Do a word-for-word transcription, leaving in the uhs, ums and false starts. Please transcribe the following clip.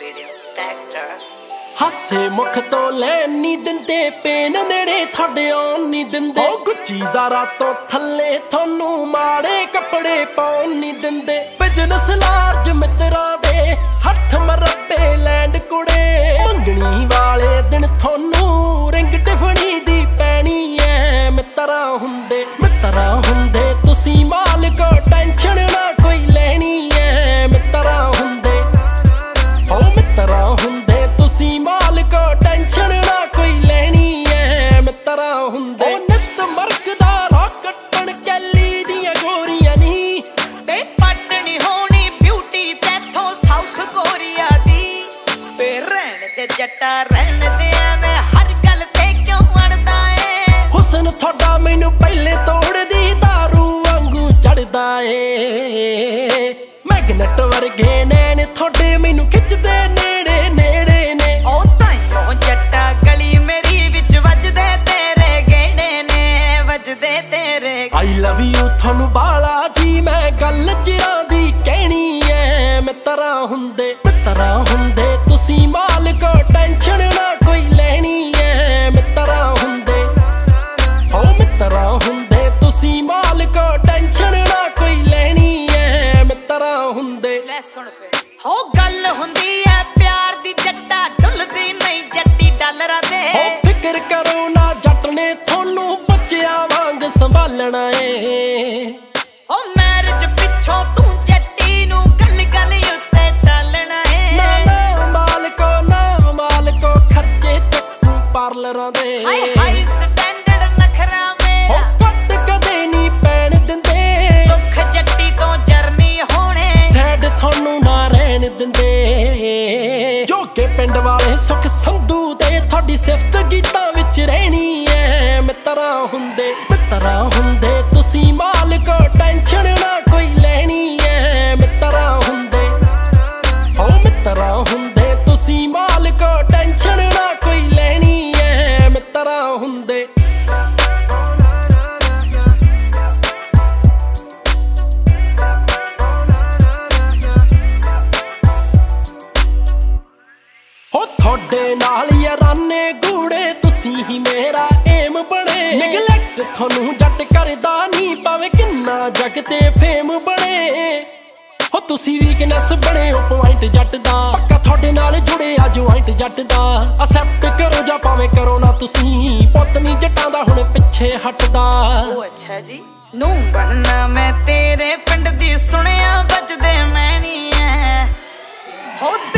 ਹਾਸੇ ਮੁਖ ਤੋਂ ਲੈਣ ਨੀ ਦਿੰਦੇ, ਪੇਨ ਨੇੜੇ ਤੁਹਾਡੇ ਆਉਣ ਨੀ ਦਿੰਦੇ। ਉਹ ਗੁੱਚੀ ਜ਼ਾਰਾ ਤੋਂ ਥੱਲੇ ਤੁਹਾਨੂੰ ਮਾੜੇ ਕੱਪੜੇ ਪਾਉਣ ਨੀ ਦਿੰਦੇ। ਬਿਜ਼ਨਸ ਲਾਰਜ ਮਿੱਤਰਾਂ ਦੇ ਸੱਠ ਮਰੱਬੇ ਲੈਂਡ ਕੁੜੇ। ਮੰਗਣੀ ਵਾਲੇ ਦਿਨ ਤੁਹਾਨੂੰ ਰਿੰਗ ਟਿਫਣੀ ਦੀ ਪੈਣੀ ਐ। ਮਿੱਤਰਾਂ ਹੁੰਦੇ ਮਿੱਤਰਾਂ ਹੁੰਦੇ ਤੁਸੀਂ ਮਾਲਕੋ, ਟੈਨਸ਼ਨ ਨਾ ਕੋਈ ਲੈਣੀ ਐ। ਮਿੱਤਰਾਂ ਹੁੰਦੇ ਉਹ ਮਿੱਤਰਾਂ ਹੁੰਦੇ ਤੁਸੀਂ ਮਾਲਕੋ, ਟੈਨਸ਼ਨ ਨਾ ਕੋਈ ਲੈਣੀ ਐ। ਮਿੱਤਰਾਂ ਹੁੰਦੇ ਨਿੱਤ ਮਰਕ ਦਾ ਰਾਹ ਕੱਟਣ ਕੈਲੀ ਦੀਆਂ ਗੋਰੀਆਂ ਨੀ, ਤੇ ਪਟਣੀ ਹੋਣੀ ਬਿਊਟੀ ਤੇਥੋਂ ਸਾਊਥ ਕੋਰੀਆ ਦੀ। ਤੇ ਰਹਿਣ ਦੇ ਜੱਟਾ ਰਹਿਣ ਦੇ ਐਵੇਂ ਹਰ ਗੱਲ ਤੇ ਕਿਉਂ ਅੜਦਾ ਏ। ਹੁਸਨ ਤੁਹਾਡਾ ਮੈਨੂੰ ਪਹਿਲੇ ਤੋੜਦੀ ਦਾਰੂ ਵਾਂਗੂ ਚੜਦਾ ਏ। ਮੈਗਨੇਟ ਵਰਗੇ ਨੈਣ ਤੁਹਾਡੇ ਮੈਨੂੰ ਖਿੱਚਦੇ ਨੇੜੇ ਨੇੜੇ ਨੇ। ਉਹ ਤਾਈਓ ਜੱਟਾ ਗਲੀ ਮੇਰੀ ਵਿੱਚ ਵੱਜਦੇ ਤੇਰੇ ਗੇੜੇ ਨੇ, ਵੱਜਦੇ ਤੇਰੇ। ਆਈ ਲਵ ਯੂ ਤੁਹਾਨੂੰ ਬਾਲਾ ਜੀ ਮੈਂ ਗੱਲ ਚਿਰਾਂ ਦੀ ਕਹਿਣੀ ਐ। ਮਿੱਤਰਾਂ ਹੁੰਦੇ ਮਿੱਤਰਾਂ ਹੁੰਦੇ ਤੁਸੀਂ ਮਾਲਕੋ, ਟੈਨਸ਼ਨ ਨਾ ਕੋਈ ਲੈਣੀ ਐ। ਮਿੱਤਰਾਂ ਹੁੰਦੇ ਉਹ ਮਿੱਤਰਾਂ ਹੁੰਦੇ ਤੁਸੀਂ ਮਾਲਕੋ, ਟੈਨਸ਼ਨ ਨਾ ਕੋਈ ਲੈਣੀ ਐ। ਮਿੱਤਰਾਂ ਹੁੰਦੇ ਲੈ ਸੁਣ ਫਿਰ ਹੋ ਗੱਲ ਹੁੰਦੀ ਐ ਪਿਆਰ ਦੀ, ਜੱਟਾ ਡੁੱਲਦੀ ਨਹੀਂ ਜੱਟੀ ਡਾਲਰਾਂ ਦੇ। ਹੋ ਫਿਕਰ ਕਰੋ ਨਾ ਜੱਟ ਨੇ ਤੁਹਾਨੂੰ ਬੱਚਿਆਂ ਵਾਂਗ ਸੰਭਾਲਣਾ ਏ। ਹੋ ਮੈਰਿਜ ਪਿੱਛੋਂ ਤੂੰ ਜੱਟੀ ਨੂੰ ਗੱਲ ਗੱਲ ਉੱਤੇ ਟਾਲਣਾ ਏ। ਨਾ ਨਾ ਮਾਲਕੋ ਨਾ ਮਾਲਕੋ ਖਰਚੇ ਚੱਕੂ ਪਾਰਲਰਾਂ ਦੇ। ਹਾਈ ਹਾਈ ਸਟੈਂਡਰਡ ਨਖਰਾ ਮੇਰਾ ਉਹ ਕੱਟ ਕਦੇ ਨਹੀਂ ਪੈਣ ਦਿੰਦੇ। ਦੁੱਖ ਜੱਟੀ ਤੋਂ ਜਰਨੀ ਹੋਣੇ ਸੈਡ ਤੁਹਾਨੂੰ ਨਾ ਰਹਿਣ ਦਿੰਦੇ। ਜੋ ਕਿ ਪਿੰਡ ਵਾਲੇ ਸੁਖ ਸੰਧੂ ਦੇ ਤੁਹਾਡੀ ਸਿਫਤ ਗੀਤਾਂ ਵਿੱਚ ਰਹਿਣੀ ਐ। ਮਿੱਤਰਾਂ ਹੁੰਦੇ ਮਿੱਤਰਾਂ ਹੁੰਦੇ ਤੁਸੀਂ ਮਾਲਕੋ, ਟੈਨਸ਼ਨ ਨਾ ਕੋਈ ਲੈਣੀ ਐ। ਮਿੱਤਰਾਂ ਹੁੰਦੇ ਉਹ ਮਿੱਤਰਾਂ ਹੁੰਦੇ ਤੁਸੀਂ ਮਾਲਕੋ, ਟੈਨਸ਼ਨ ਨਾ ਕੋਈ ਲੈਣੀ ਐ। ਮਿੱਤਰਾਂ ਹੁੰਦੇ ਹੋ ਤੁਹਾਡੇ ਨਾਲ ਯਾਰਾਨੇ ਗੂੜੇ ਤੁਸੀਂ ਹੀ ਮੇਰਾ ਏਮ ਬਣੇ। ਨਿਗਲੈਕਟ ਤੁਹਾਨੂੰ ਜੱਟ ਕਰਦਾ ਨਹੀਂ ਭਾਵੇਂ ਕਿੰਨਾ ਜੱਗ ਤੇ ਫੇਮ ਬਣੇ। ਹੋ ਤੁਸੀਂ ਵੀਕਨੈਸ ਬਣੇ ਹੋ ਪੁਆਇੰਟ ਜੱਟ ਦਾ, ਪੱਕਾ ਤੁਹਾਡੇ ਨਾਲ ਜੁੜੇ ਆ ਜੁਆਇੰਟ ਜੱਟ ਦਾ। ਅਸੈਪਟ ਕਰੋ ਜਾਂ ਭਾਵੇਂ ਕਰੋ ਨਾ ਤੁਸੀਂ, ਪੁੱਤ ਨਹੀਂ ਜੱਟਾਂ ਦਾ ਹੁਣ ਪਿੱਛੇ ਹਟਦਾ। ਉਹ ਅੱਛਾ ਜੀ ਨੂੰ ਬਣਨਾ ਮੈਂ ਤੇਰੇ ਪਿੰਡ ਦੀ ਸੁਣਿਆ ਵੱਜਦੇ ਮੈਣੀ ਐ। ਹੋ